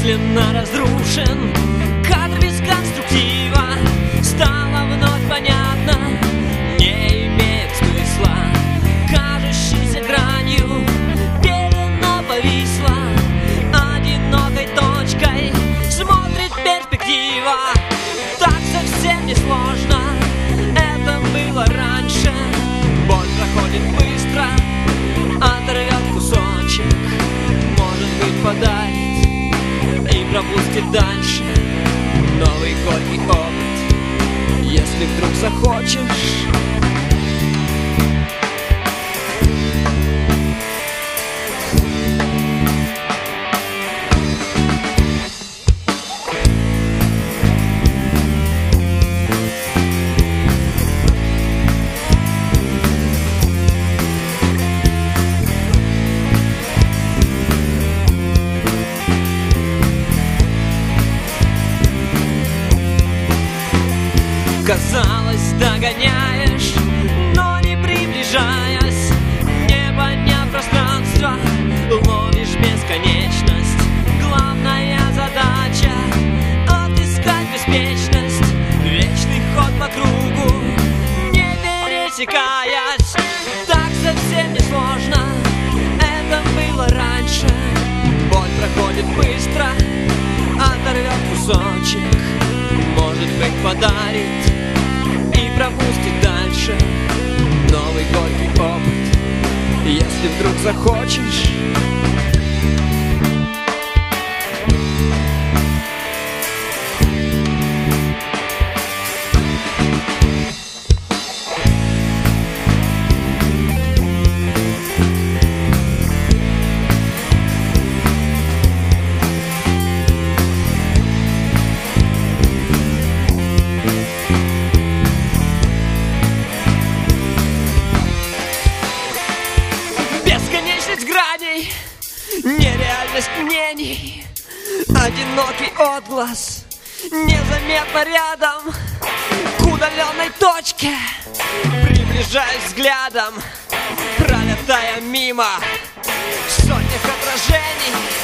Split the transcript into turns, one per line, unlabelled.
мысленно разрушен. Кадр без конструктива. Стало вновь понятно, не имеет смысла. Кажущейся гранью пелена повисла. Одинокой точкой смотрит перспектива. Так совсем не сложно, это было раньше. Боль проходит быстро, оторвет кусочек, может быть подарит и пропустит дальше. Новый горький опыт, если вдруг захочешь. Казалось, догоняешь, но не приближаясь. Не поняв пространство, ловишь бесконечность. Главная задача — отыскать беспечность. Вечный ход по кругу, не пересекаясь. Так совсем не сложно, это было раньше. Боль проходит быстро, оторвет кусочек, может быть подарит и пропустит дальше. Новый горький опыт, если вдруг захочешь. Граней, нереальность мнений, одинокий отглас, незаметно рядом, к удаленной точке приближаюсь взглядом, пролетая мимо в сотнях отражений.